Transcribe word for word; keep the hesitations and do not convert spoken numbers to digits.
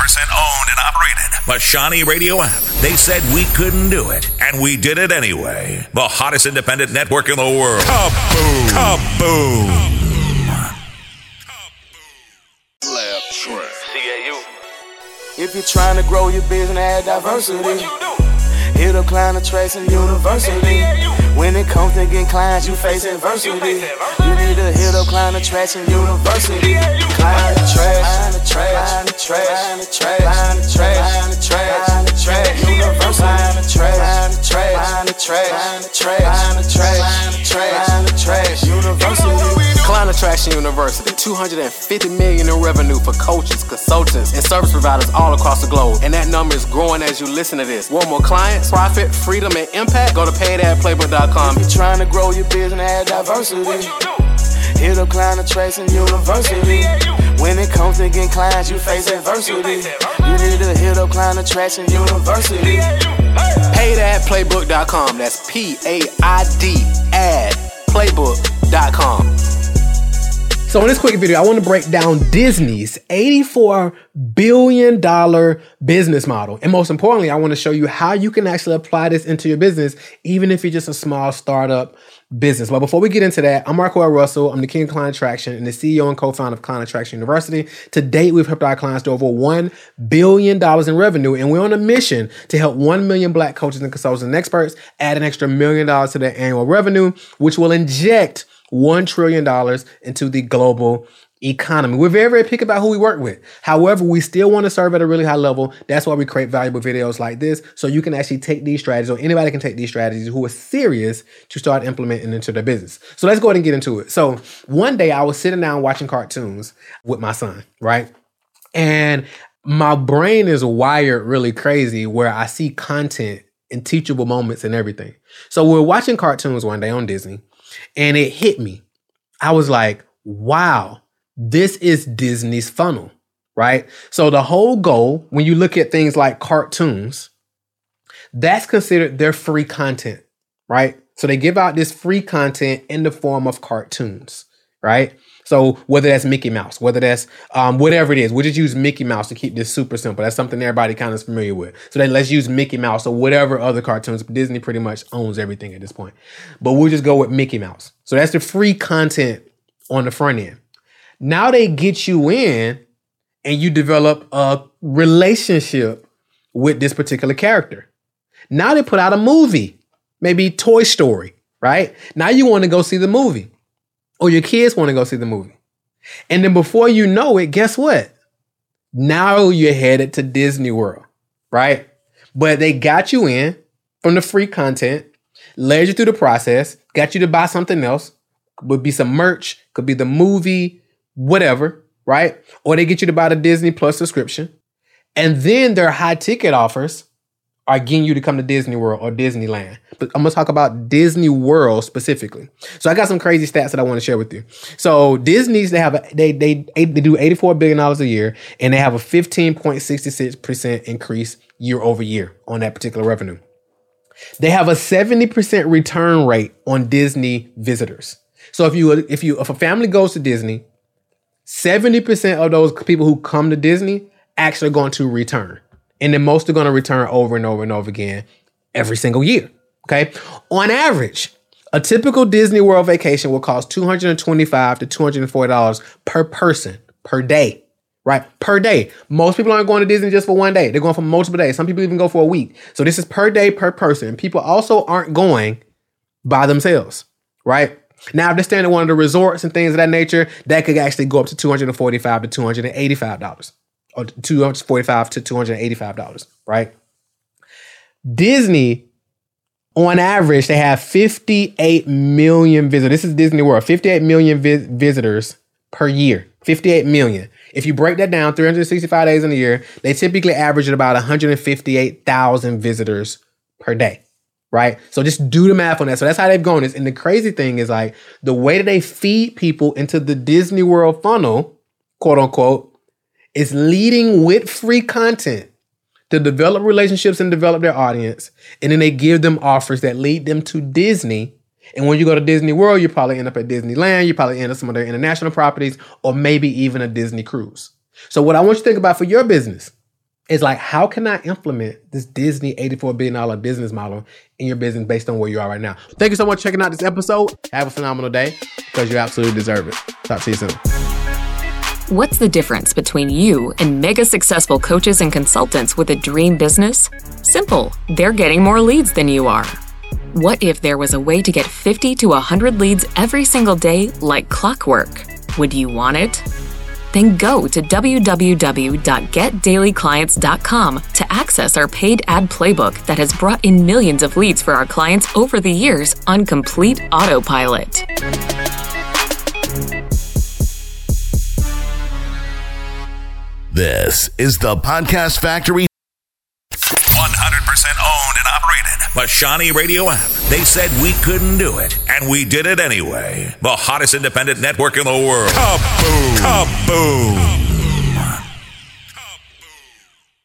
percent owned and operated. The Shawnee Radio app. They said we couldn't do it, and we did it anyway. The hottest independent network in the world. Kaboom! Kaboom! Lab Track. C A U. If you're trying to grow your business, add diversity. What you do? Hit up client attraction university. When it comes to getting clients, you face adversity. You need to hit up client attraction university. Client attraction, client attraction, client attraction, client attraction, client attraction, university. Client attraction, client attraction, client attraction, client attraction, university. Client Attraction University, two hundred fifty million dollars in revenue for coaches, consultants, and service providers all across the globe. And that number is growing as you listen to this. Want more clients, profit, freedom, and impact? Go to paid ad playbook dot com. If you're trying to grow your business, add diversity. Hit up Client Attraction University. When it comes to getting clients, you face adversity. You need to hit up Client Attraction University. paid ad playbook dot com. That's P A I D ad playbook dot com. So in this quick video, I want to break down Disney's eighty-four billion dollars business model. And most importantly, I want to show you how you can actually apply this into your business, even if you're just a small startup business. But before we get into that, I'm Marco L. Russell. I'm the King of Client Attraction and the C E O and co-founder of Client Attraction University. To date, we've helped our clients to over one billion dollars in revenue, and we're on a mission to help one million black coaches and consultants and experts add an extra million dollars to their annual revenue, which will inject one trillion dollars into the global economy. We're very, very picky about who we work with. However, we still want to serve at a really high level. That's why we create valuable videos like this, so you can actually take these strategies, or anybody can take these strategies who are serious to start implementing into their business. So let's go ahead and get into it. So one day I was sitting down watching cartoons with my son, right? And my brain is wired really crazy where I see content and teachable moments and everything. So we're watching cartoons one day on Disney, and it hit me. I was like, wow, this is Disney's funnel, right? So the whole goal, when you look at things like cartoons, that's considered their free content, right? So they give out this free content in the form of cartoons, right? So whether that's Mickey Mouse, whether that's um, whatever it is, we'll just use Mickey Mouse to keep this super simple. That's something everybody kind of is familiar with. So then let's use Mickey Mouse or whatever other cartoons. Disney pretty much owns everything at this point. But we'll just go with Mickey Mouse. So that's the free content on the front end. Now they get you in and you develop a relationship with this particular character. Now they put out a movie, maybe Toy Story, right? Now you want to go see the movie. Or your kids want to go see the movie. And then before you know it, guess what? Now you're headed to Disney World, right? But they got you in from the free content, led you through the process, got you to buy something else. Could be some merch, could be the movie, whatever, right? Or they get you to buy the Disney Plus subscription. And then their high ticket offers are getting you to come to Disney World or Disneyland. But I'm going to talk about Disney World specifically. So I got some crazy stats that I want to share with you. So Disney's, they have a, they they they do eighty-four billion dollars a year, and they have a fifteen point six six percent increase year over year on that particular revenue. They have a seventy percent return rate on Disney visitors. So if you if you if a family goes to Disney, seventy percent of those people who come to Disney actually are going to return. And then most are going to return over and over and over again every single year, okay? On average, a typical Disney World vacation will cost two hundred twenty-five dollars to two hundred forty dollars per person per day, right? Per day. Most people aren't going to Disney just for one day. They're going for multiple days. Some people even go for a week. So this is per day, per person. People also aren't going by themselves, right? Now, if they're staying at one of the resorts and things of that nature, that could actually go up to two hundred forty-five dollars to two hundred eighty-five dollars. Or two hundred forty-five dollars to two hundred eighty-five dollars, right? Disney, on average, they have fifty-eight million visitors. This is Disney World, fifty-eight million vis- visitors per year, fifty-eight million. If you break that down, three hundred sixty-five days in a year, they typically average at about one hundred fifty-eight thousand visitors per day, right? So just do the math on that. So that's how they've gone this. And the crazy thing is, like, the way that they feed people into the Disney World funnel, quote unquote, is leading with free content to develop relationships and develop their audience. And then they give them offers that lead them to Disney. And when you go to Disney World, you probably end up at Disneyland. You probably end up some of their international properties, or maybe even a Disney cruise. So what I want you to think about for your business is like, how can I implement this Disney eighty-four billion dollars business model in your business based on where you are right now? Thank you so much for checking out this episode. Have a phenomenal day because you absolutely deserve it. Talk to you soon. What's the difference between you and mega successful coaches and consultants with a dream business? Simple. They're getting more leads than you are. What if there was a way to get fifty to one hundred leads every single day like clockwork? Would you want it? Then go to w w w dot get daily clients dot com to access our paid ad playbook that has brought in millions of leads for our clients over the years on complete autopilot. This is the Podcast Factory. one hundred percent owned and operated by Shawnee Radio app. They said we couldn't do it, and we did it anyway. The hottest independent network in the world. Kaboom! Kaboom!